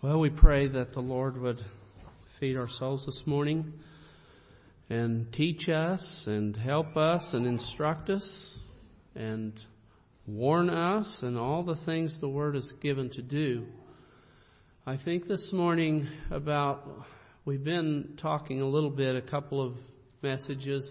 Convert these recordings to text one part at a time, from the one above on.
Well, we pray that the Lord would feed our souls this morning and teach us and help us and instruct us and warn us and all the things the Word is given to do. I think this morning we've been talking a little bit, a couple of messages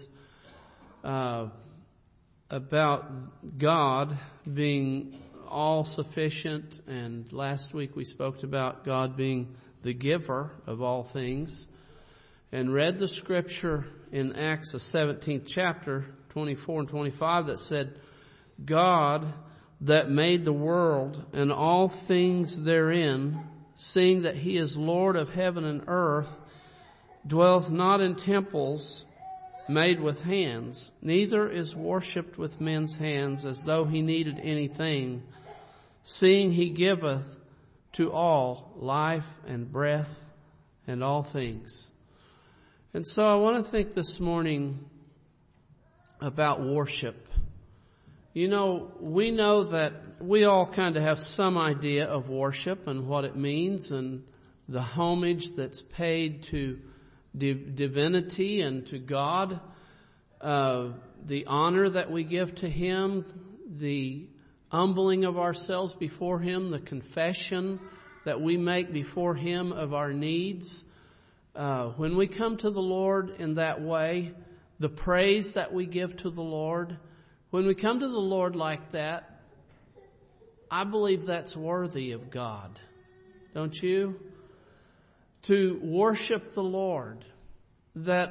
about God being all sufficient, and last week we spoke about God being the giver of all things, and read the scripture in Acts the 17th chapter 24 and 25 that said, God that made the world and all things therein, seeing that he is Lord of heaven and earth, dwelleth not in temples made with hands, neither is worshipped with men's hands as though he needed anything, seeing he giveth to all life and breath and all things. And so I want to think this morning about worship. You know, we know that we all kind of have some idea of worship and what it means and the homage that's paid to divinity and to God, the honor that we give to Him, the humbling of ourselves before Him, the confession that we make before Him of our needs. When we come to the Lord in that way, the praise that we give to the Lord, when we come to the Lord like that, I believe that's worthy of God. Don't you? To worship the Lord, that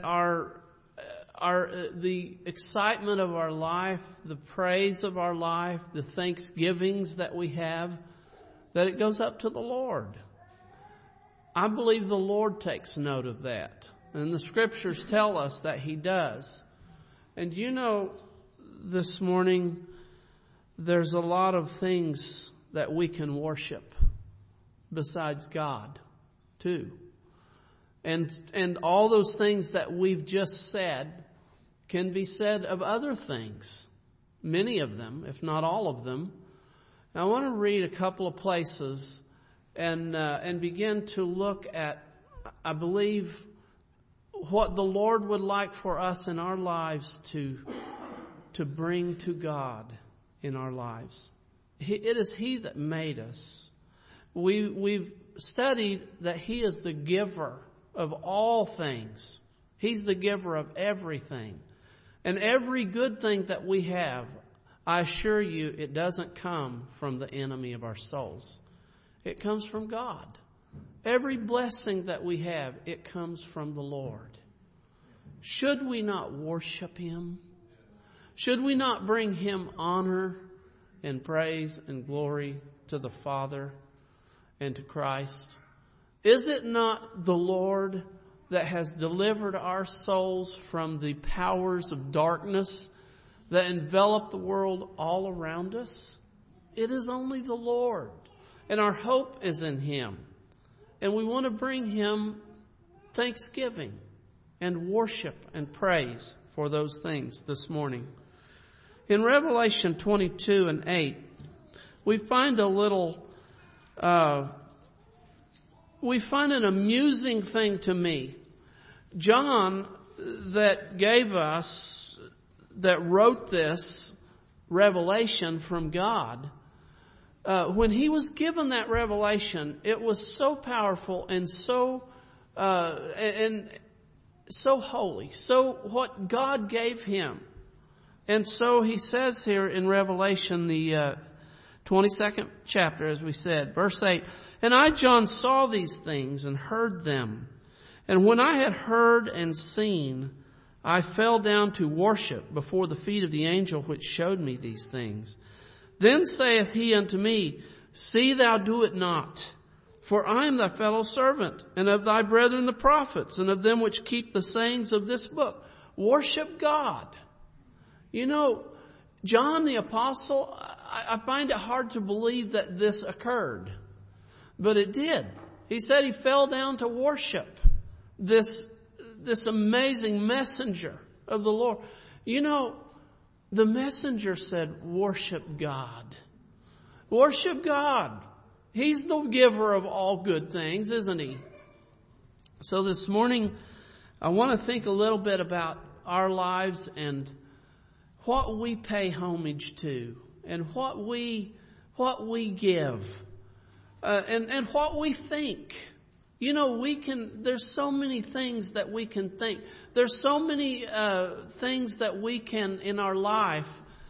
the excitement of our life, the praise of our life, the thanksgivings that we have, that it goes up to the Lord. I believe the Lord takes note of that. And the scriptures tell us that He does. And you know, this morning, there's a lot of things that we can worship besides God, too. And all those things that we've just said can be said of other things. Many of them, if not all of them. I want to read a couple of places and begin to look at, I believe, what the Lord would like for us in our lives to bring to God in our lives. It is He that made us. We've studied that He is the giver of all things. He's the giver of everything. And every good thing that we have, I assure you, it doesn't come from the enemy of our souls. It comes from God. Every blessing that we have, it comes from the Lord. Should we not worship Him? Should we not bring Him honor and praise and glory to the Father and to Christ? Is it not the Lord that has delivered our souls from the powers of darkness that envelop the world all around us? It is only the Lord. And our hope is in Him. And we want to bring Him thanksgiving and worship and praise for those things this morning. In Revelation 22 and 8, we find we find an amusing thing to me. John, that wrote this revelation from God, when he was given that revelation, it was so powerful and so holy, so what God gave him. And so he says here in Revelation, the 22nd chapter, as we said, verse 8, And I, John, saw these things and heard them. And when I had heard and seen, I fell down to worship before the feet of the angel which showed me these things. Then saith he unto me, See thou do it not, for I am thy fellow servant, and of thy brethren the prophets, and of them which keep the sayings of this book. Worship God. You know, John the Apostle, I find it hard to believe that this occurred. But it did. He said he fell down to worship this amazing messenger of the Lord. You know, the messenger said, worship God. Worship God. He's the giver of all good things, isn't He? So this morning, I want to think a little bit about our lives and what we pay homage to and what we give and what we think. You know, there's so many things that we can think. There's so many things that we can, in our life,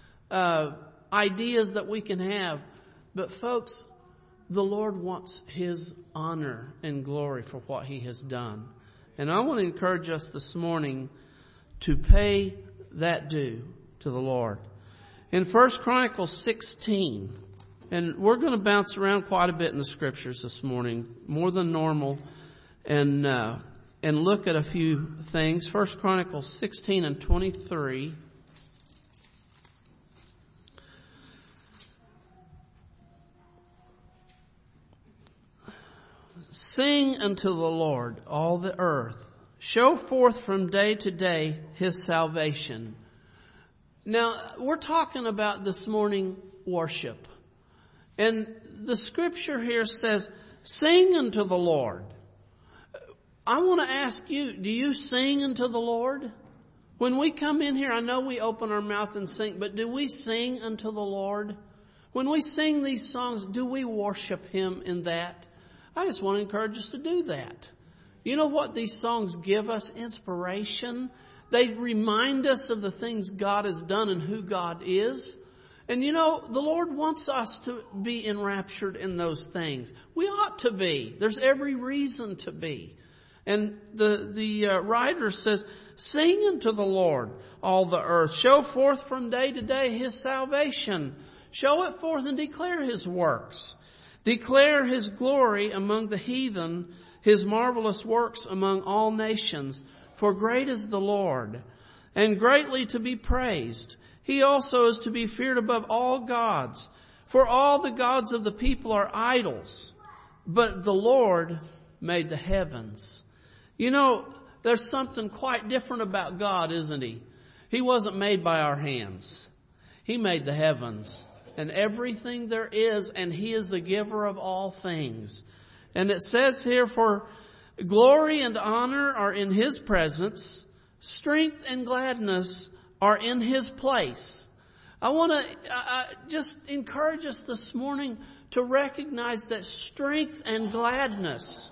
ideas that we can have. But folks, the Lord wants His honor and glory for what He has done. And I want to encourage us this morning to pay that due to the Lord. In 1 Chronicles 16, and we're going to bounce around quite a bit in the Scriptures this morning, more than normal, and look at a few things. 1 Chronicles 16 and 23. Sing unto the Lord, all the earth. Show forth from day to day His salvation. Now, we're talking about this morning worship. And the Scripture here says, sing unto the Lord. I want to ask you, do you sing unto the Lord? When we come in here, I know we open our mouth and sing, but do we sing unto the Lord? When we sing these songs, do we worship Him in that? I just want to encourage us to do that. You know what? These songs give us inspiration. They remind us of the things God has done and who God is. And you know, the Lord wants us to be enraptured in those things. We ought to be. There's every reason to be. And the writer says, sing unto the Lord, all the earth. Show forth from day to day His salvation. Show it forth and declare His works. Declare His glory among the heathen, His marvelous works among all nations. For great is the Lord, and greatly to be praised. He also is to be feared above all gods. For all the gods of the people are idols, but the Lord made the heavens. You know, there's something quite different about God, isn't He? He wasn't made by our hands. He made the heavens and everything there is, and He is the giver of all things. And it says here, for glory and honor are in His presence, strength and gladness are in His place. I want to just encourage us this morning to recognize that strength and gladness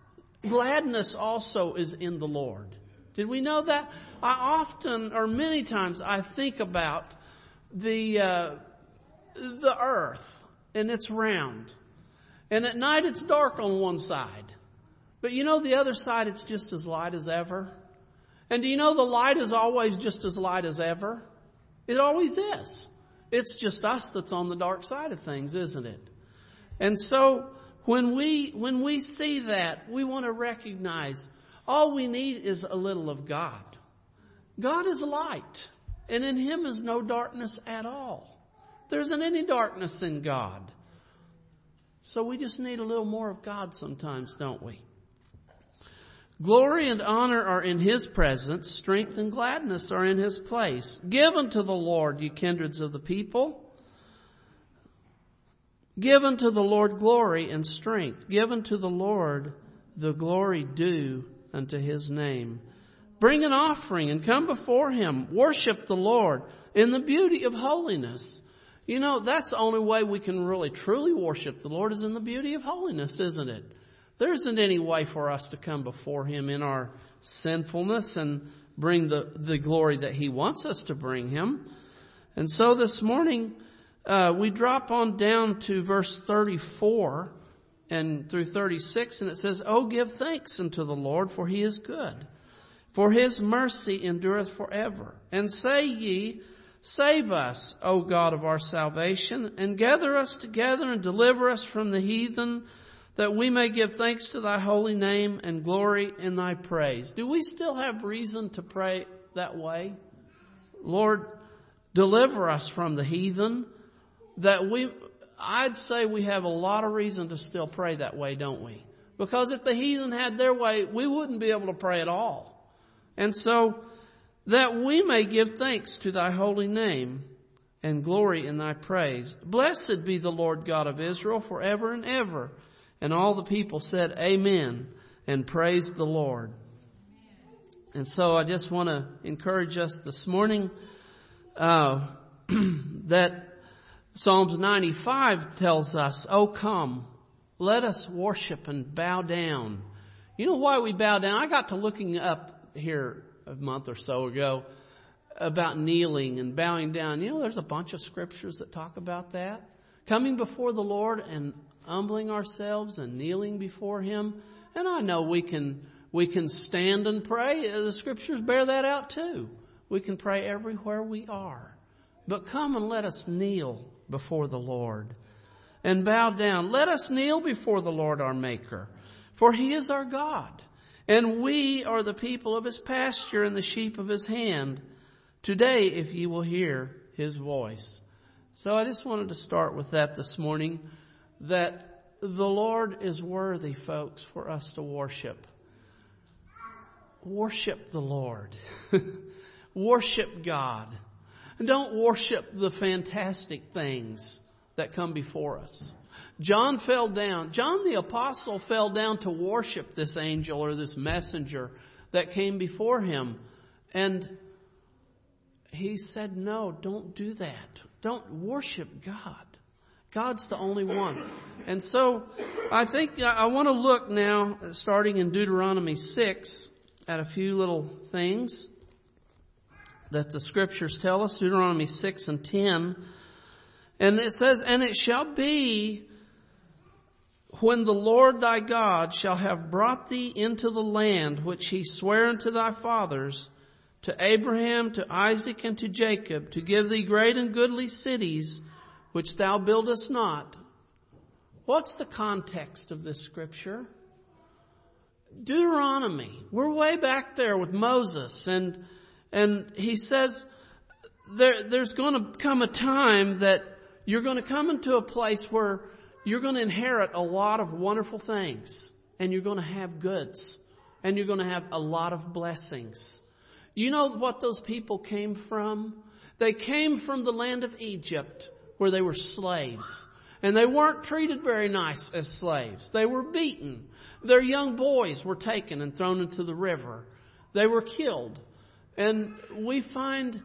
also is in the Lord. Did we know that? I often, or many times, I think about the earth, and it's round. And at night it's dark on one side. But you know the other side, it's just as light as ever. And do you know the light is always just as light as ever? It always is. It's just us that's on the dark side of things, isn't it? And so when we see that, we want to recognize all we need is a little of God. God is light, and in Him is no darkness at all. There isn't any darkness in God. So we just need a little more of God sometimes, don't we? Glory and honor are in His presence. Strength and gladness are in His place. Give unto the Lord, ye kindreds of the people. Give unto the Lord glory and strength. Give unto the Lord the glory due unto His name. Bring an offering and come before Him. Worship the Lord in the beauty of holiness. You know, that's the only way we can really truly worship the Lord is in the beauty of holiness, isn't it? There isn't any way for us to come before Him in our sinfulness and bring the glory that He wants us to bring Him. And so this morning, we drop on down to verse 34 and through 36, and it says, Oh, give thanks unto the Lord, for He is good, for His mercy endureth forever. And say ye, Save us, O God of our salvation, and gather us together and deliver us from the heathen, that we may give thanks to Thy holy name and glory in Thy praise. Do we still have reason to pray that way? Lord, deliver us from the heathen. I'd say we have a lot of reason to still pray that way, don't we? Because if the heathen had their way, we wouldn't be able to pray at all. And so, that we may give thanks to Thy holy name and glory in thy praise. Blessed be the Lord God of Israel forever and ever. And all the people said, Amen, and praised the Lord. And so I just want to encourage us this morning that Psalms 95 tells us, "Oh, come, let us worship and bow down." You know why we bow down? I got to looking up here a month or so ago about kneeling and bowing down. You know, there's a bunch of scriptures that talk about that. Coming before the Lord and humbling ourselves and kneeling before Him. And I know we can stand and pray. The scriptures bear that out too. We can pray everywhere we are. But come and let us kneel before the Lord and bow down. Let us kneel before the Lord our Maker, for He is our God, and we are the people of His pasture and the sheep of His hand. Today, if ye will hear His voice. So I just wanted to start with that this morning, that the Lord is worthy, folks, for us to worship. Worship the Lord. Worship God. And don't worship the fantastic things that come before us. John the apostle fell down to worship this angel or this messenger that came before him. And he said, no, don't do that. Don't worship God. God's the only one. And so I think I want to look now, starting in Deuteronomy 6, at a few little things that the scriptures tell us. Deuteronomy 6 and 10. And it says, "And it shall be when the Lord thy God shall have brought thee into the land which He sware unto thy fathers, to Abraham, to Isaac, and to Jacob, to give thee great and goodly cities, which thou buildest not." What's the context of this scripture? Deuteronomy. We're way back there with Moses, and he says there's going to come a time that you're going to come into a place where you're going to inherit a lot of wonderful things, and you're going to have goods, and you're going to have a lot of blessings. You know what those people came from? They came from the land of Egypt, where they were slaves. And they weren't treated very nice as slaves. They were beaten. Their young boys were taken and thrown into the river. They were killed. And we find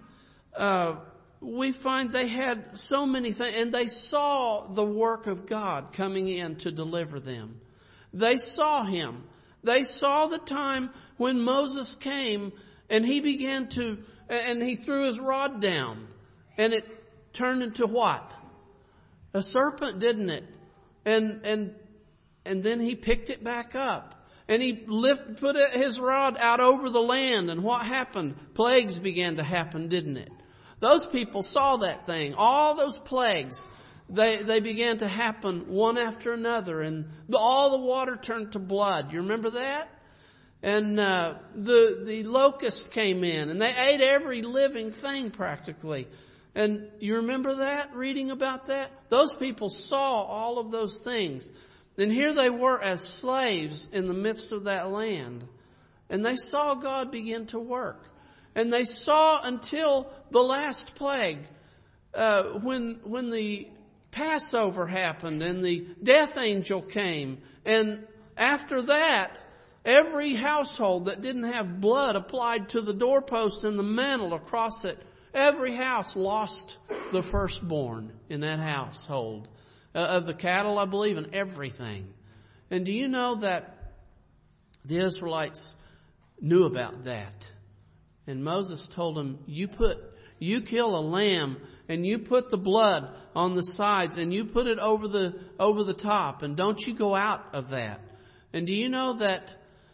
they had so many things. And they saw the work of God coming in to deliver them. They saw Him. They saw the time when Moses came and he he threw his rod down. And it turned into what? A serpent, didn't it? And then he picked it back up. And he put his rod out over the land. And what happened? Plagues began to happen, didn't it? Those people saw that thing. All those plagues, they began to happen one after another. And all the water turned to blood. You remember that? And the locust came in. And they ate every living thing practically. And you remember that? Reading about that? Those people saw all of those things. And here they were as slaves in the midst of that land. And they saw God begin to work. And they saw until the last plague, when the Passover happened and the death angel came. And after that, every household that didn't have blood applied to the doorpost and the mantle across it, every house lost the firstborn in that household. Of the cattle, I believe, and everything. And do you know that the Israelites knew about that? And Moses told them, you kill a lamb and you put the blood on the sides and you put it over the top, and don't you go out of that. And do you know that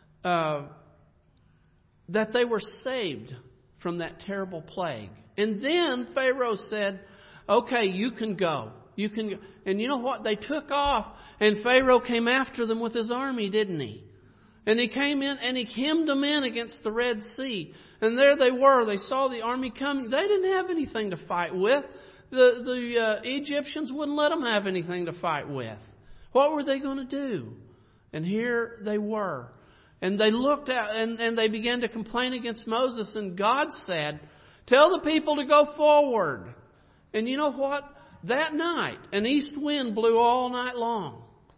they were saved from that terrible plague? And then Pharaoh said, okay, you can go. You can go. And you know what? They took off, and Pharaoh came after them with his army, didn't he? And he came in and he hemmed them in against the Red Sea. And there they were. They saw the army coming. They didn't have anything to fight with. The Egyptians wouldn't let them have anything to fight with. What were they going to do? And here they were. And they looked out and they began to complain against Moses. And God said, tell the people to go forward. And you know what? That night, an east wind blew all night long.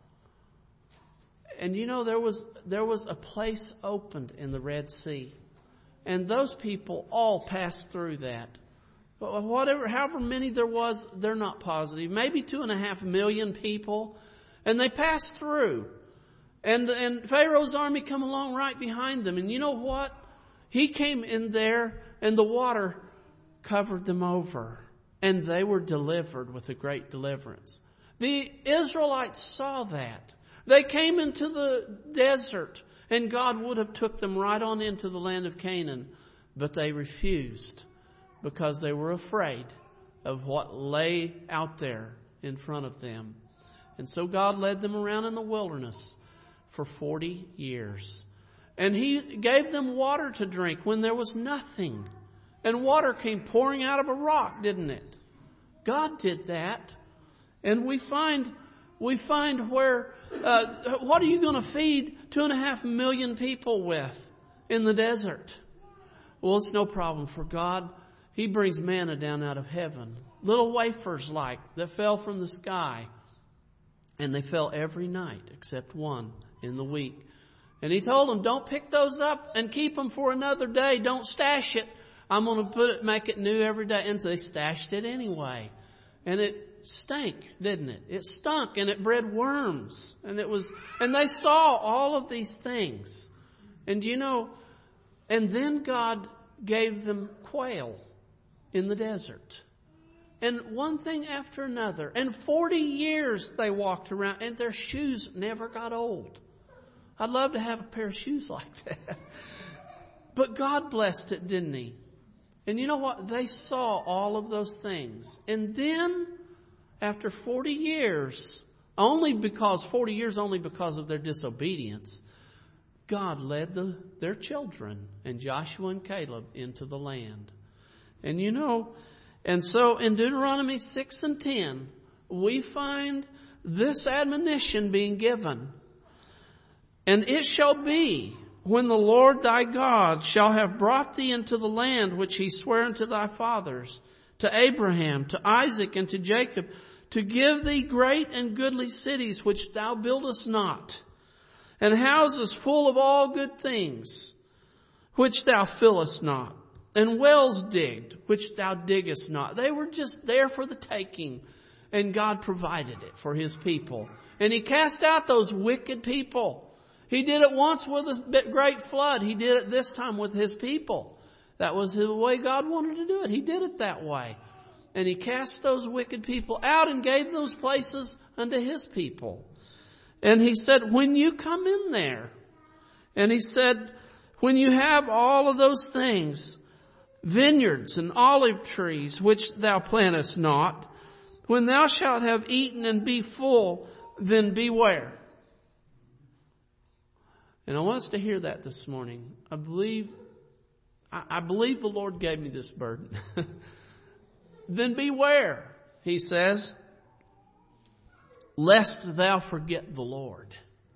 And you know, there was a place opened in the Red Sea. And those people all passed through that. However many there was, they're not positive. Maybe 2.5 million people. And they passed through. And Pharaoh's army come along right behind them. And you know what? He came in there and the water covered them over. And they were delivered with a great deliverance. The Israelites saw that. They came into the desert and God would have took them right on into the land of Canaan. But they refused because they were afraid of what lay out there in front of them. And so God led them around in the wilderness for 40 years. And He gave them water to drink when there was nothing. And water came pouring out of a rock, didn't it? God did that. And we find where, what are you going to feed 2.5 million people with in the desert? Well, it's no problem for God. He brings manna down out of heaven. Little wafers that fell from the sky. And they fell every night except one in the week. And He told them, don't pick those up and keep them for another day. Don't stash it. I'm going to make it new every day. And so they stashed it anyway. And it stank, didn't it? It stunk and it bred worms. And they saw all of these things. And and then God gave them quail in the desert. And one thing after another. And 40 years they walked around and their shoes never got old. I'd love to have a pair of shoes like that. But God blessed it, didn't He? And you know what? They saw all of those things. And then, after 40 years, only because of their disobedience, God led their children and Joshua and Caleb into the land. And and so in Deuteronomy 6 and 10, we find this admonition being given. And it shall be, when the Lord thy God shall have brought thee into the land which He sware unto thy fathers, to Abraham, to Isaac, and to Jacob, to give thee great and goodly cities which thou buildest not, and houses full of all good things, which thou fillest not, and wells digged, which thou diggest not. They were just there for the taking, and God provided it for His people. And He cast out those wicked people. He did it once with a great flood. He did it this time with His people. That was the way God wanted to do it. He did it that way. And He cast those wicked people out and gave those places unto His people. And He said, when you come in there, and He said, when you have all of those things, vineyards and olive trees, which thou plantest not, when thou shalt have eaten and be full, then beware. And I want us to hear that this morning. I believe the Lord gave me this burden. Then beware, He says, lest thou forget the Lord,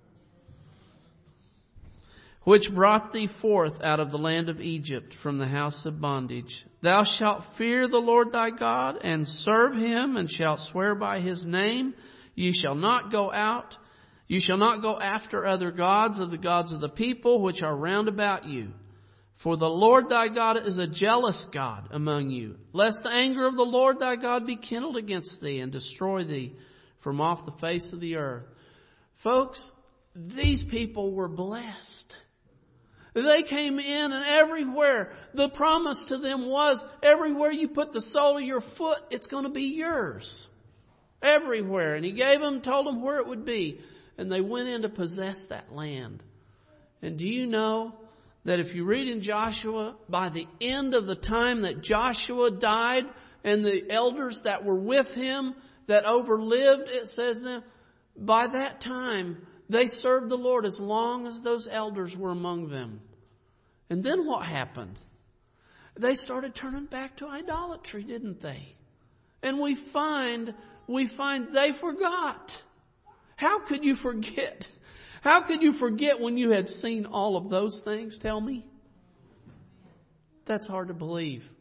which brought thee forth out of the land of Egypt from the house of bondage. Thou shalt fear the Lord thy God and serve Him, and shalt swear by His name. You shall not go after other gods of the gods of the people which are round about you. For the Lord thy God is a jealous God among you, lest the anger of the Lord thy God be kindled against thee and destroy thee from off the face of the earth. Folks, these people were blessed. They came in, and everywhere, the promise to them was, everywhere you put the sole of your foot, it's going to be yours. Everywhere. And He told them where it would be. And they went in to possess that land. And do you know that if you read in Joshua, by the end of the time that Joshua died, and the elders that were with him that overlived, it says them, by that time they served the Lord as long as those elders were among them. And then what happened? They started turning back to idolatry, didn't they? And we find they forgot. How could you forget? How could you forget when you had seen all of those things? Tell me. That's hard to believe.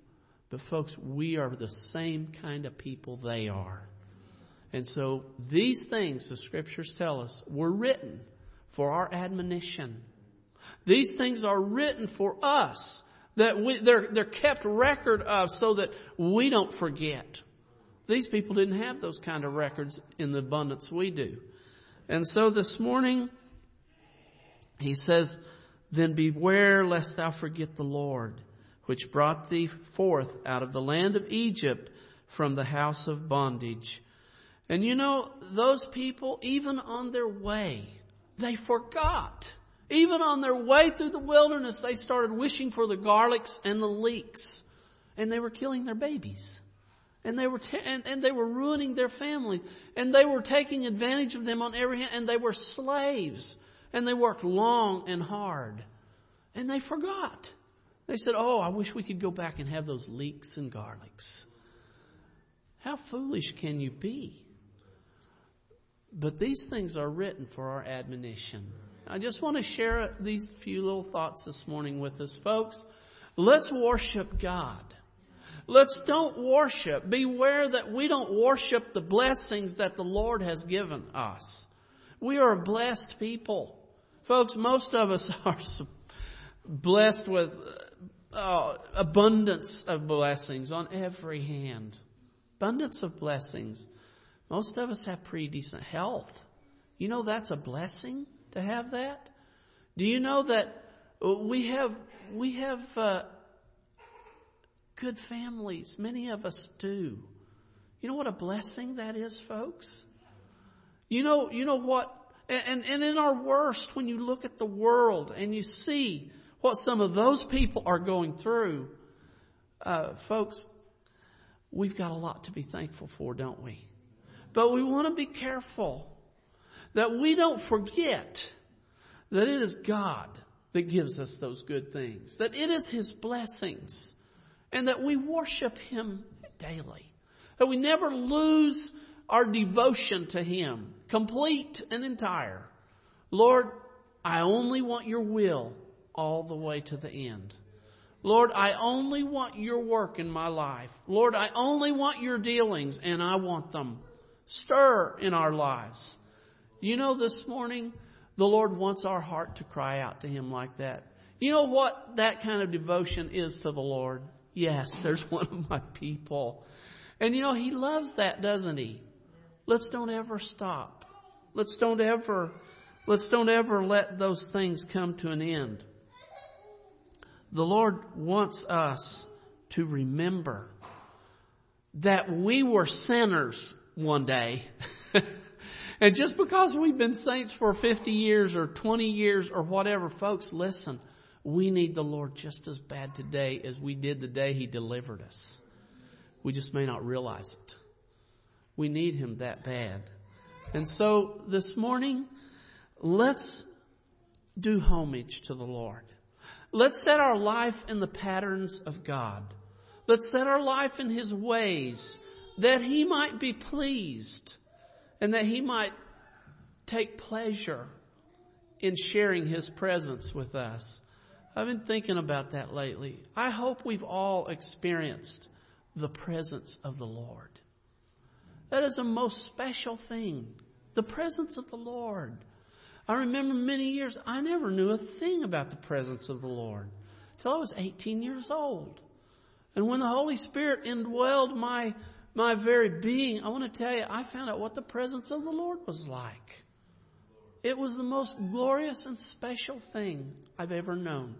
But folks, we are the same kind of people they are. And so these things, the Scriptures tell us, were written for our admonition. These things are written for us, that they're kept record of so that we don't forget. These people didn't have those kind of records in the abundance we do. And so this morning, he says, then beware lest thou forget the Lord, which brought thee forth out of the land of Egypt from the house of bondage. And you know, those people, even on their way, they forgot. Even on their way through the wilderness, they started wishing for the garlics and the leeks. And they were killing their babies. And they were ruining their families. And they were taking advantage of them on every hand. And they were slaves. And they worked long and hard. And they forgot. They said, oh, I wish we could go back and have those leeks and garlics. How foolish can you be? But these things are written for our admonition. I just want to share these few little thoughts this morning with us, folks. Let's worship God. Let's don't worship. Beware that we don't worship the blessings that the Lord has given us. We are a blessed people. Folks, most of us are blessed with abundance of blessings on every hand. Abundance of blessings. Most of us have pretty decent health. You know that's a blessing to have that? Do you know that we have good families? Many of us do. You know what a blessing that is, folks? You know what? And in our worst, when you look at the world and you see what some of those people are going through, folks, we've got a lot to be thankful for, don't we? But we want to be careful that we don't forget that it is God that gives us those good things, that it is His blessings, and that we worship Him daily, that we never lose our devotion to Him, complete and entire. Lord, I only want your will all the way to the end. Lord, I only want your work in my life. Lord, I only want your dealings, and I want them. Stir in our lives. You know, this morning, the Lord wants our heart to cry out to Him like that. You know what that kind of devotion is to the Lord? Yes, there's one of my people. And you know, He loves that, doesn't He? Let's don't ever stop. Let's don't ever let those things come to an end. The Lord wants us to remember that we were sinners one day. And just because we've been saints for 50 years or 20 years or whatever, folks, listen, we need the Lord just as bad today as we did the day He delivered us. We just may not realize it. We need Him that bad. And so this morning, let's do homage to the Lord. Let's set our life in the patterns of God. Let's set our life in His ways, that He might be pleased and that He might take pleasure in sharing His presence with us. I've been thinking about that lately. I hope we've all experienced the presence of the Lord. That is a most special thing. The presence of the Lord. I remember many years, I never knew a thing about the presence of the Lord till I was 18 years old. And when the Holy Spirit indwelled my very being, I want to tell you, I found out what the presence of the Lord was like. It was the most glorious and special thing I've ever known.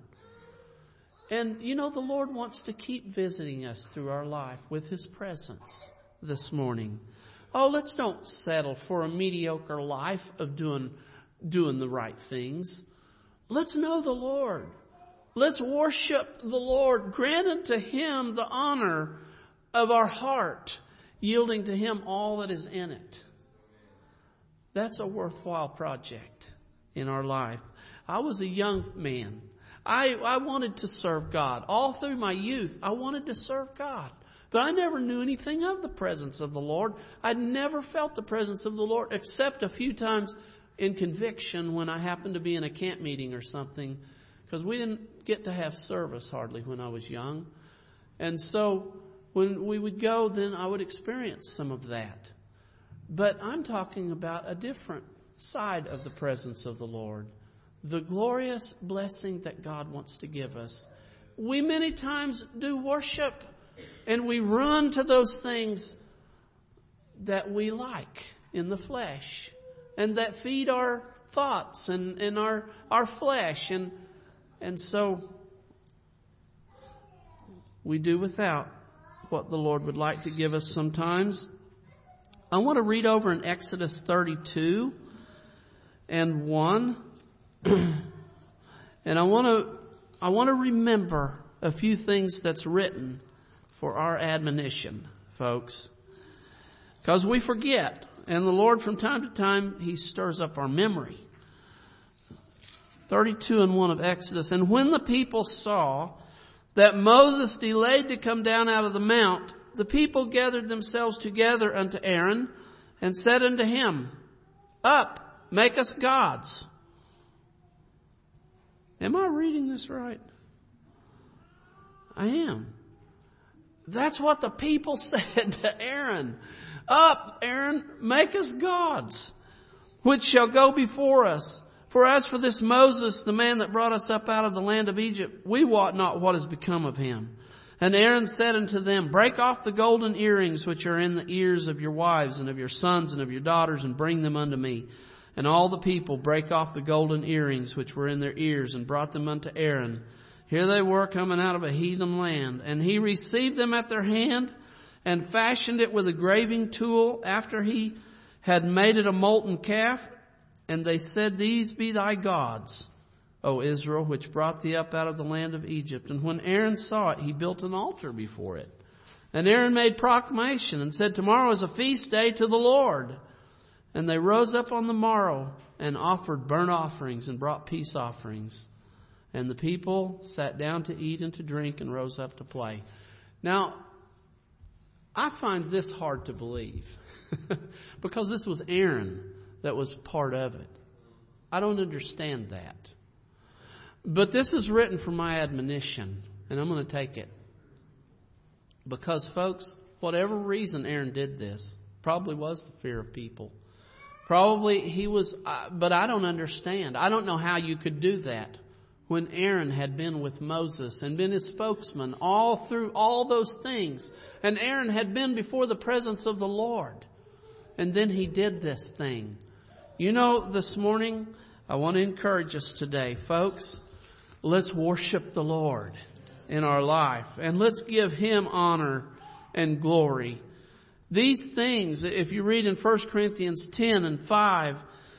And you know, the Lord wants to keep visiting us through our life with His presence this morning. Oh, let's don't settle for a mediocre life of doing the right things. Let's know the Lord. Let's worship the Lord. Grant unto Him the honor of our heart, yielding to Him all that is in it. That's a worthwhile project in our life. I was a young man. I wanted to serve God. All through my youth, I wanted to serve God. But I never knew anything of the presence of the Lord. I'd never felt the presence of the Lord except a few times in conviction when I happened to be in a camp meeting or something. Because we didn't get to have service hardly when I was young. And so when we would go, then I would experience some of that. But I'm talking about a different side of the presence of the Lord. The glorious blessing that God wants to give us. We many times do worship and we run to those things that we like in the flesh and that feed our thoughts and our flesh. And so we do without what the Lord would like to give us sometimes. I want to read over in Exodus 32 and 1. And I want to remember a few things that's written for our admonition, folks. Because we forget. And the Lord, from time to time, He stirs up our memory. 32 and 1 of Exodus. And when the people saw that Moses delayed to come down out of the mount, the people gathered themselves together unto Aaron and said unto him, Up, make us gods. Am I reading this right? I am. That's what the people said to Aaron. Up, Aaron, make us gods, which shall go before us. For as for this Moses, the man that brought us up out of the land of Egypt, we wot not what has become of him. And Aaron said unto them, Break off the golden earrings which are in the ears of your wives and of your sons and of your daughters, and bring them unto me. And all the people brake off the golden earrings which were in their ears, and brought them unto Aaron. Here they were coming out of a heathen land. And he received them at their hand, and fashioned it with a graving tool, after he had made it a molten calf. And they said, These be thy gods, O Israel, which brought thee up out of the land of Egypt. And when Aaron saw it, he built an altar before it. And Aaron made proclamation and said, Tomorrow is a feast day to the Lord. And they rose up on the morrow and offered burnt offerings and brought peace offerings. And the people sat down to eat and to drink and rose up to play. Now, I find this hard to believe because this was Aaron that was part of it. I don't understand that. But this is written for my admonition, and I'm going to take it. Because, folks, whatever reason Aaron did this, probably was the fear of people. Probably he was, but I don't understand. I don't know how you could do that when Aaron had been with Moses and been his spokesman all through all those things. And Aaron had been before the presence of the Lord. And then he did this thing. You know, this morning, I want to encourage us today, folks. Let's worship the Lord in our life. And let's give Him honor and glory. These things, if you read in 1 Corinthians 10 and 5,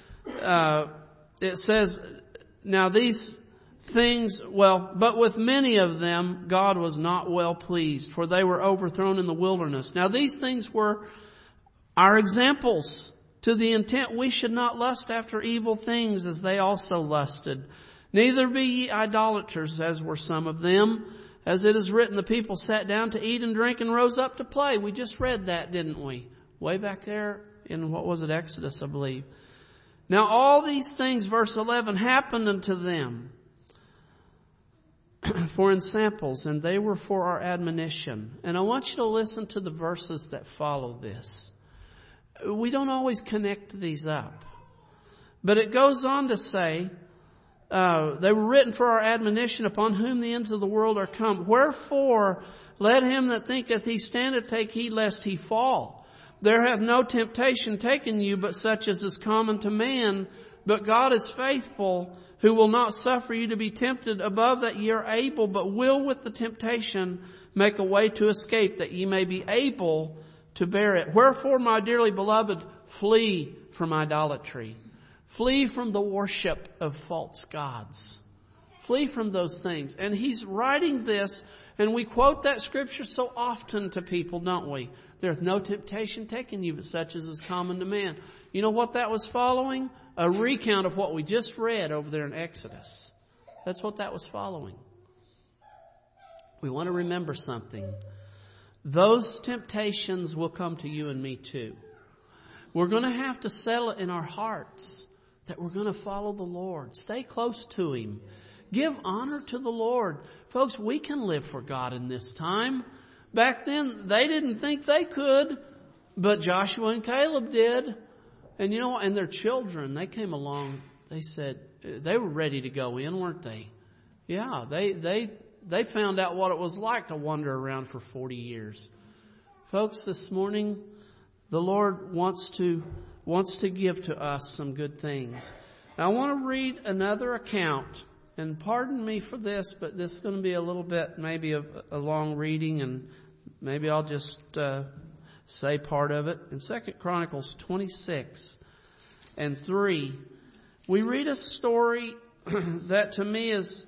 it says, Now these things, but with many of them God was not well pleased, for they were overthrown in the wilderness. Now these things were our examples, to the intent we should not lust after evil things as they also lusted. Neither be ye idolaters, as were some of them. As it is written, the people sat down to eat and drink and rose up to play. We just read that, didn't we? Way back there in, Exodus, I believe. Now all these things, verse 11, happened unto them for in samples, and they were for our admonition. And I want you to listen to the verses that follow this. We don't always connect these up. But it goes on to say, they were written for our admonition, upon whom the ends of the world are come. Wherefore, let him that thinketh he standeth take heed lest he fall. There hath no temptation taken you, but such as is common to man. But God is faithful, who will not suffer you to be tempted above that ye are able, but will with the temptation make a way to escape, that ye may be able to bear it. Wherefore, my dearly beloved, flee from idolatry. Flee from the worship of false gods. Flee from those things. And he's writing this, and we quote that scripture so often to people, don't we? There hath no temptation taken you, but such as is common to man. You know what that was following? A recount of what we just read over there in Exodus. That's what that was following. We want to remember something. Those temptations will come to you and me too. We're going to have to settle it in our hearts that we're going to follow the Lord. Stay close to Him. Give honor to the Lord. Folks, we can live for God in this time. Back then, they didn't think they could, but Joshua and Caleb did. And you know what? And their children, they came along. They said, they were ready to go in, weren't they? Yeah, they found out what it was like to wander around for 40 years. Folks, this morning, the Lord wants to give to us some good things. Now, I want to read another account. And pardon me for this, but this is going to be a little bit maybe of a long reading, and maybe I'll just say part of it. In 2 Chronicles 26:3, we read a story that to me is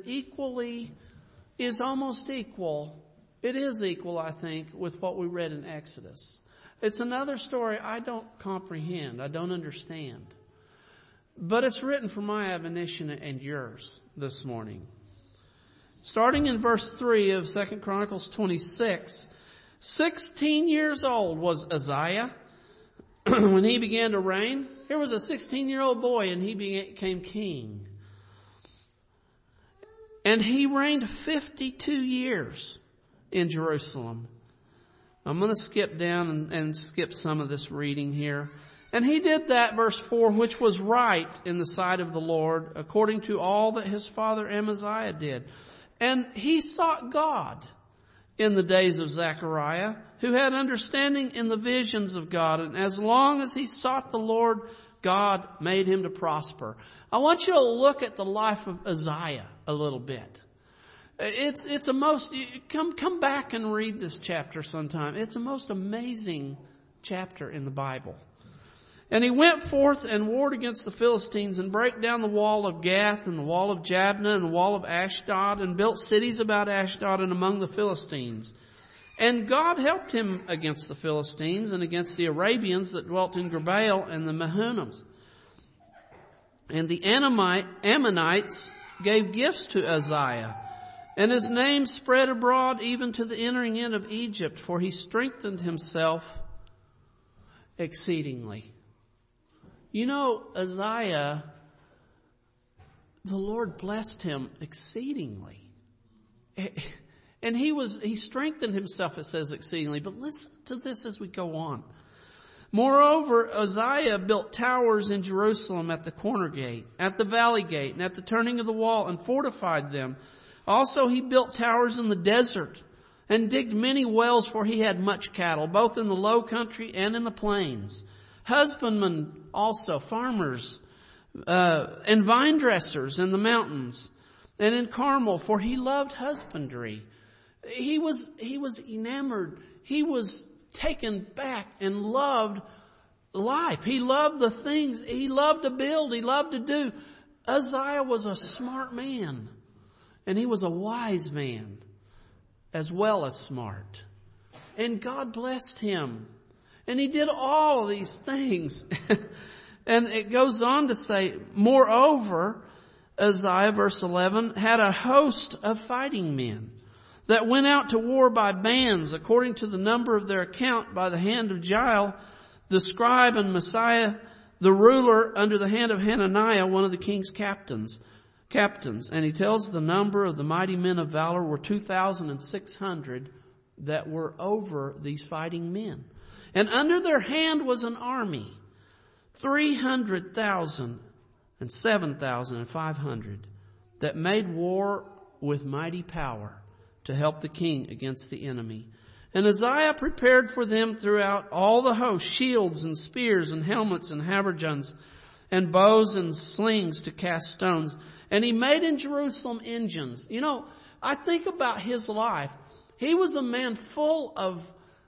almost equal. It is equal, I think, with what we read in Exodus. It's another story I don't comprehend. I don't understand. But it's written for my admonition and yours this morning. Starting in verse 3 of 2 Chronicles 26, 16 years old was Uzziah when he began to reign. Here was a 16-year-old boy and he became king. And he reigned 52 years in Jerusalem. I'm going to skip down and skip some of this reading here. And he did that, verse 4, which was right in the sight of the Lord, according to all that his father Amaziah did. And he sought God in the days of Zechariah, who had understanding in the visions of God. And as long as he sought the Lord, God made him to prosper. I want you to look at the life of Uzziah a little bit. It's a most, come back and read this chapter sometime. It's a most amazing chapter in the Bible. And he went forth and warred against the Philistines and brake down the wall of Gath and the wall of Jabneh and the wall of Ashdod and built cities about Ashdod and among the Philistines. And God helped him against the Philistines and against the Arabians that dwelt in Gerbaal and the Mehunims. And the Ammonites gave gifts to Uzziah. And his name spread abroad even to the entering in of Egypt, for he strengthened himself exceedingly. You know, Uzziah, the Lord blessed him exceedingly. And he strengthened himself, it says, exceedingly. But listen to this as we go on. Moreover, Uzziah built towers in Jerusalem at the corner gate, at the valley gate, and at the turning of the wall, and fortified them. Also he built towers in the desert, and digged many wells, for he had much cattle, both in the low country and in the plains. Husbandmen also, farmers, and vine dressers in the mountains, and in Carmel, for he loved husbandry. He was enamored. He was taken back and loved life. He loved the things. He loved to build. He loved to do. Uzziah was a smart man, and he was a wise man as well as smart. And God blessed him. And he did all of these things. And it goes on to say, moreover, Uzziah, verse 11, had a host of fighting men that went out to war by bands, according to the number of their account, by the hand of Jael, the scribe, and Messiah, the ruler, under the hand of Hananiah, one of the king's captains. And he tells the number of the mighty men of valor were 2,600 that were over these fighting men. And under their hand was an army, 300,000 and 7,500, that made war with mighty power to help the king against the enemy. And Uzziah prepared for them throughout all the host shields and spears and helmets and habergeons and bows and slings to cast stones. And he made in Jerusalem engines. You know, I think about his life. He was a man full of,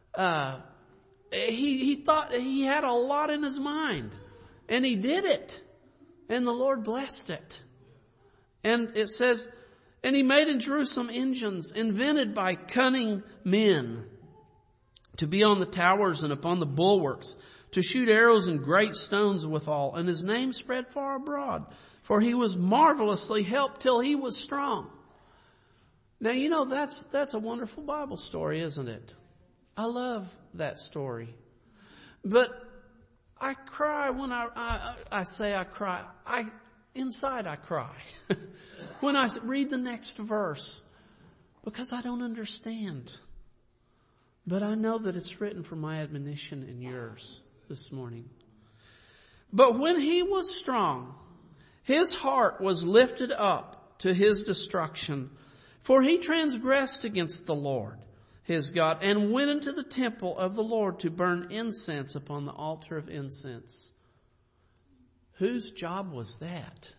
he thought he had a lot in his mind. And he did it. And the Lord blessed it. And it says, and he made in Jerusalem engines invented by cunning men to be on the towers and upon the bulwarks, to shoot arrows and great stones withal. And his name spread far abroad, for he was marvelously helped till he was strong. Now, you know, that's a wonderful Bible story, isn't it? I love that story. But I cry when I say I cry. inside I cry when I read the next verse, because I don't understand. But I know that it's written for my admonition and yours this morning. But when he was strong, his heart was lifted up to his destruction, for he transgressed against the Lord his God, and went into the temple of the Lord to burn incense upon the altar of incense. Whose job was that?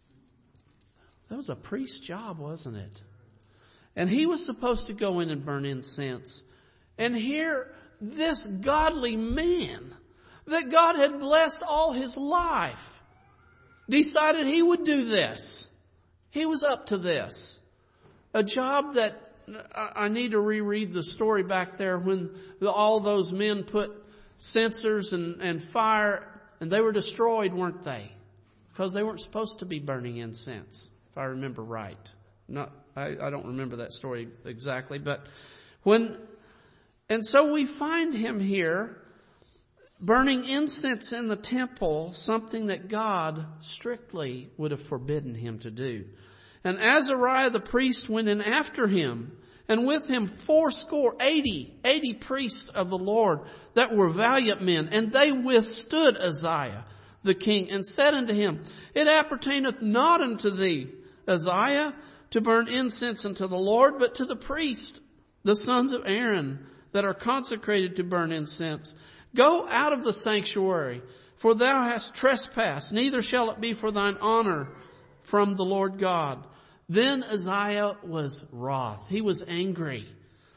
That was a priest's job, wasn't it? And he was supposed to go in and burn incense. And here, this godly man that God had blessed all his life decided he would do this. He was up to this. A job that I need to reread the story back there when all those men put censers and fire, and they were destroyed, weren't they? Because they weren't supposed to be burning incense, if I remember right. I don't remember that story exactly, but and so we find him here burning incense in the temple, something that God strictly would have forbidden him to do. And Azariah the priest went in after him, and with him 80 priests of the Lord that were valiant men. And they withstood Uzziah the king, and said unto him, It appertaineth not unto thee, Uzziah, to burn incense unto the Lord, but to the priest, the sons of Aaron, that are consecrated to burn incense. Go out of the sanctuary, for thou hast trespassed, neither shall it be for thine honor from the Lord God. Then Uzziah was wroth. He was angry.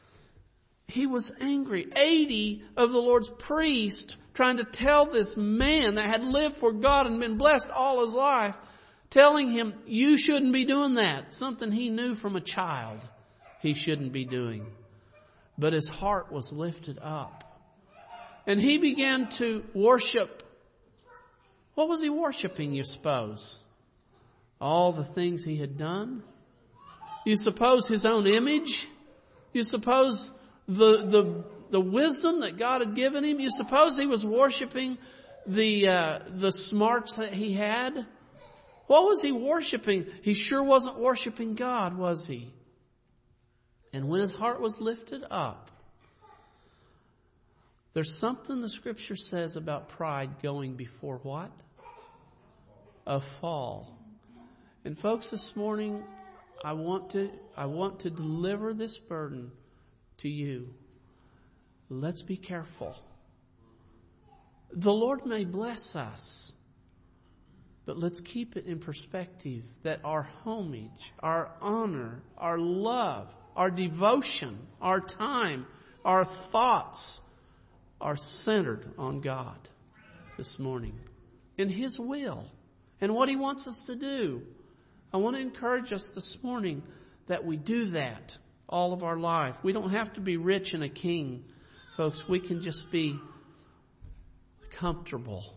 He was angry. 80 of the Lord's priests trying to tell this man that had lived for God and been blessed all his life, telling him, you shouldn't be doing that. Something he knew from a child he shouldn't be doing. But his heart was lifted up. And he began to worship. What was he worshiping, you suppose? All the things he had done? You suppose his own image? You suppose the wisdom that God had given him? You suppose he was worshiping the smarts that he had? What was he worshiping? He sure wasn't worshiping God, was he? And when his heart was lifted up, there's something the Scripture says about pride going before what? A fall. And folks, this morning, I want to deliver this burden to you. Let's be careful. The Lord may bless us, but let's keep it in perspective that our homage, our honor, our love, our devotion, our time, our thoughts are centered on God this morning in His will and what He wants us to do. I want to encourage us this morning that we do that all of our life. We don't have to be rich and a king, folks. We can just be comfortable.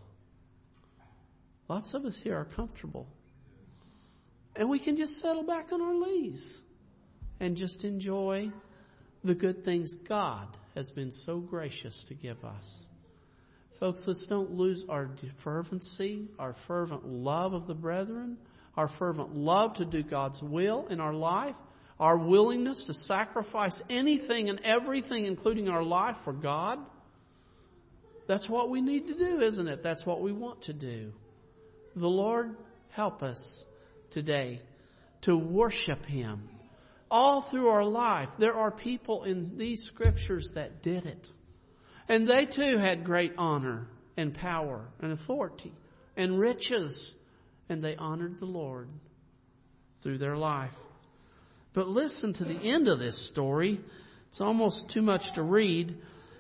Lots of us here are comfortable. And we can just settle back on our lees and just enjoy the good things God has been so gracious to give us. Folks, let's don't lose our fervency, our fervent love of the brethren, our fervent love to do God's will in our life, our willingness to sacrifice anything and everything, including our life, for God. That's what we need to do, isn't it? That's what we want to do. The Lord help us today to worship Him. All through our life, there are people in these Scriptures that did it. And they too had great honor and power and authority and riches. And they honored the Lord through their life. But listen to the end of this story. It's almost too much to read.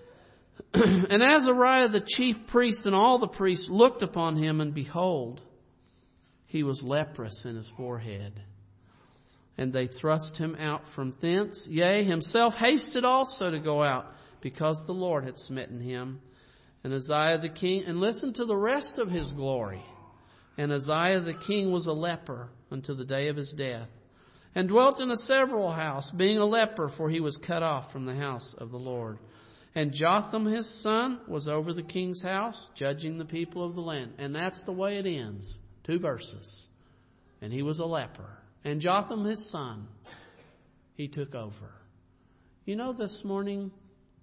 And Azariah the chief priest and all the priests looked upon him, and behold, he was leprous in his forehead. And they thrust him out from thence. Yea, himself hasted also to go out, because the Lord had smitten him. And Uzziah the king, and listen to the rest of his glory. And Uzziah the king was a leper unto the day of his death, and dwelt in a several house, being a leper, for he was cut off from the house of the Lord. And Jotham his son was over the king's house, judging the people of the land. And that's the way it ends. 2 verses. and he was a leper. And Jotham, his son, he took over. You know, this morning,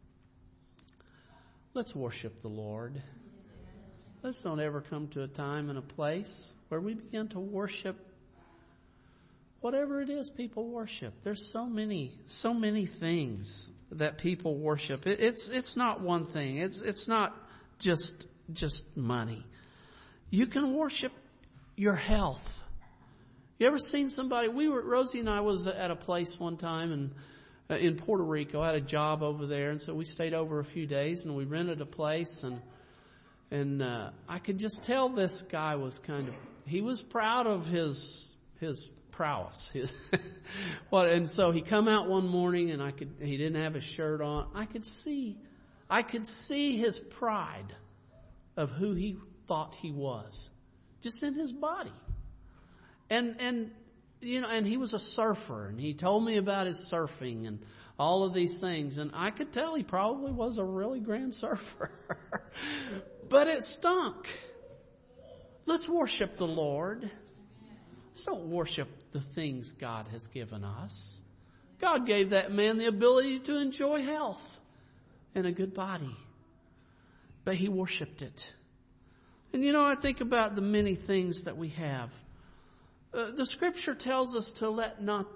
let's worship the Lord. Let's don't ever come to a time and a place where we begin to worship whatever it is people worship. There's so many things that people worship. It's not one thing. It's not just money. You can worship your health. You ever seen somebody? Rosie and I was at a place one time and in Puerto Rico. I had a job over there, and so we stayed over a few days, and we rented a place, and I could just tell this guy was he was proud of his prowess. And so he come out one morning, and he didn't have his shirt on. I could see his pride of who he thought he was, just in his body. And you know, and he was a surfer, and he told me about his surfing and all of these things, and I could tell he probably was a really grand surfer. But it stunk. Let's worship the Lord. Let's don't worship the things God has given us. God gave that man the ability to enjoy health and a good body, but he worshiped it. And you know, I think about the many things that we have. The Scripture tells us to let not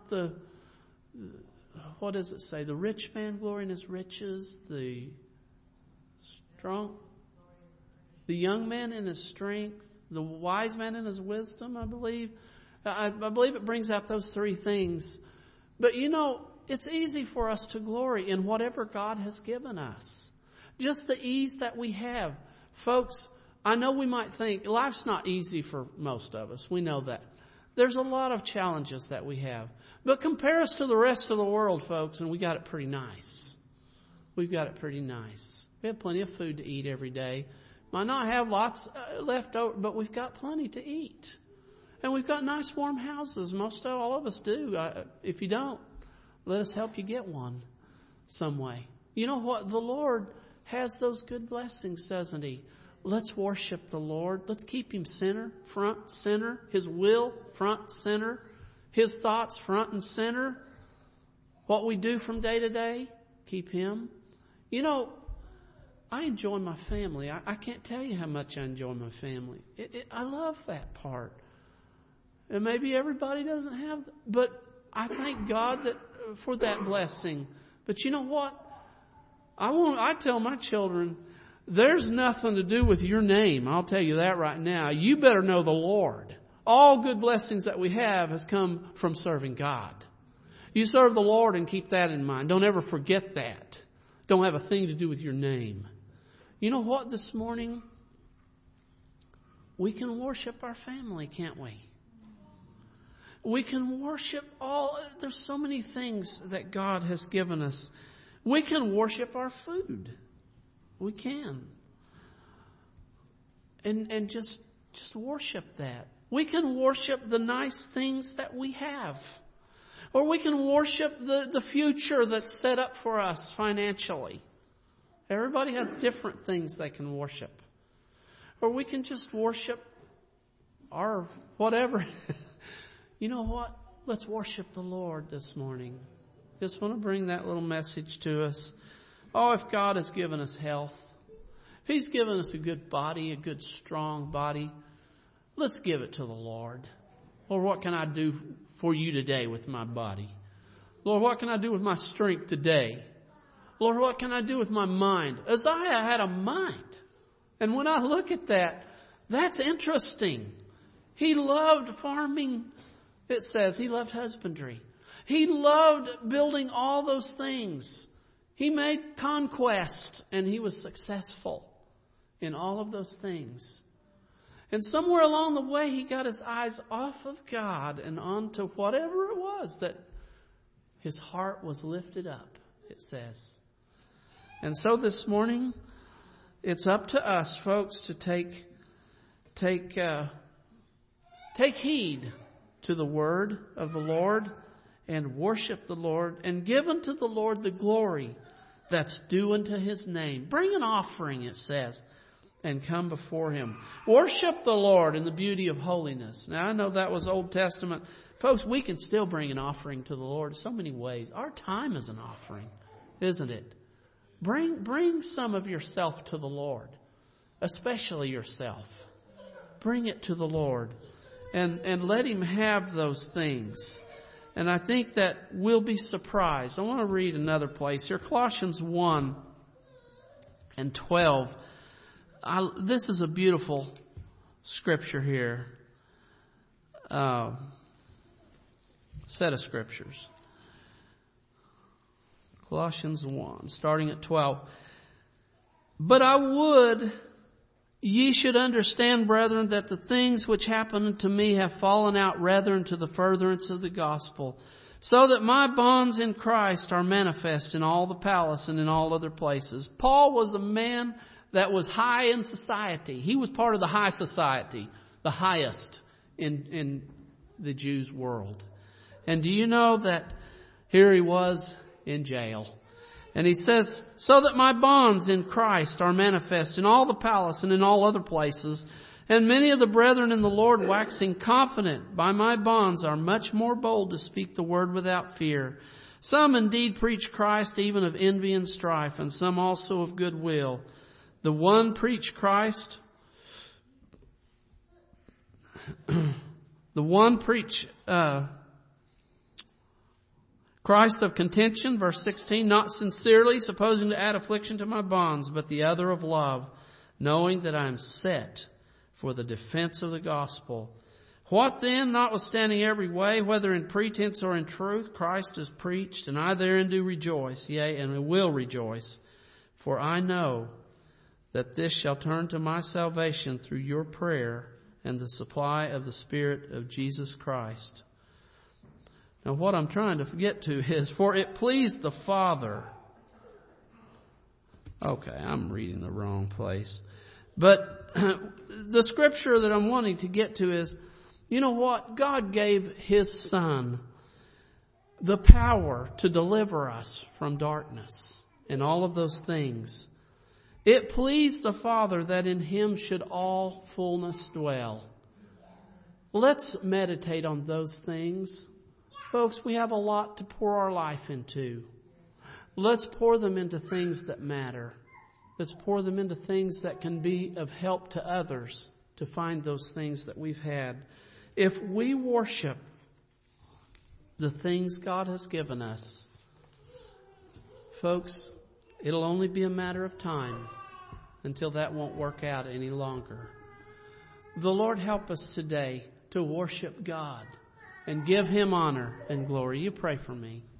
what does it say? The rich man glory in his riches, the young man in his strength, the wise man in his wisdom, I believe. I believe it brings out those three things. But you know, it's easy for us to glory in whatever God has given us. Just the ease that we have. Folks, I know we might think life's not easy for most of us. We know that. There's a lot of challenges that we have. But compare us to the rest of the world, folks, and we got it pretty nice. We've got it pretty nice. We have plenty of food to eat every day. Might not have lots left over, but we've got plenty to eat. And we've got nice warm houses. All of us do. If you don't, let us help you get one some way. You know what? The Lord has those good blessings, doesn't He? Let's worship the Lord. Let's keep Him front, center. His will, front, center. His thoughts, front and center. What we do from day to day, keep Him. You know, I enjoy my family. I can't tell you how much I enjoy my family. I love that part. And maybe everybody doesn't have, but I thank God for that blessing. But you know what? I tell my children, there's nothing to do with your name. I'll tell you that right now. You better know the Lord. All good blessings that we have has come from serving God. You serve the Lord and keep that in mind. Don't ever forget that. Don't have a thing to do with your name. You know what? This morning, we can worship our family, can't we? We can worship there's so many things that God has given us. We can worship our food. We can. And just worship that. We can worship the nice things that we have. Or we can worship the future that's set up for us financially. Everybody has different things they can worship. Or we can just worship our whatever. You know what? Let's worship the Lord this morning. Just want to bring that little message to us. Oh, if God has given us health, if He's given us a good body, a good strong body, let's give it to the Lord. Lord, what can I do for you today with my body? Lord, what can I do with my strength today? Lord, what can I do with my mind? Isaiah had a mind. And when I look at that, that's interesting. He loved farming. It says he loved husbandry. He loved building all those things. He made conquest and he was successful in all of those things. And somewhere along the way, he got his eyes off of God and onto whatever it was that his heart was lifted up, it says. And so this morning, it's up to us, folks, to take heed to the word of the Lord and worship the Lord and give unto the Lord the glory that's due unto His name. Bring an offering, it says. and come before Him. Worship the Lord in the beauty of holiness. Now, I know that was Old Testament. Folks, we can still bring an offering to the Lord so many ways. Our time is an offering, isn't it? Bring some of yourself to the Lord, especially yourself. Bring it to the Lord and let Him have those things. And I think that we'll be surprised. I want to read another place here. Colossians 1 and 12. This is a beautiful scripture here. Set of scriptures. Colossians 1, starting at 12. But I would ye should understand, brethren, that the things which happened unto me have fallen out rather unto the furtherance of the gospel, so that my bonds in Christ are manifest in all the palace and in all other places. Paul was a man that was high in society. He was part of the high society, the highest in the Jews' world. And do you know that here he was in jail? And he says, so that my bonds in Christ are manifest in all the palace and in all other places. And many of the brethren in the Lord, waxing confident by my bonds, are much more bold to speak the word without fear. Some indeed preach Christ even of envy and strife, and some also of goodwill. The one preach Christ, the one preach Christ of contention, verse 16, not sincerely, supposing to add affliction to my bonds, but the other of love, knowing that I am set for the defense of the gospel. What then, notwithstanding every way, whether in pretense or in truth, Christ is preached, and I therein do rejoice, yea, and I will rejoice. For I know that this shall turn to my salvation through your prayer and the supply of the Spirit of Jesus Christ. Now what I'm trying to get to is, for it pleased the Father. Okay, I'm reading the wrong place. But the scripture that I'm wanting to get to is, you know what? God gave His Son the power to deliver us from darkness and all of those things. It pleased the Father that in Him should all fullness dwell. Let's meditate on those things. Folks, we have a lot to pour our life into. Let's pour them into things that matter. Let's pour them into things that can be of help to others to find those things that we've had. If we worship the things God has given us, folks, it'll only be a matter of time until that won't work out any longer. The Lord help us today to worship God and give Him honor and glory. You pray for me.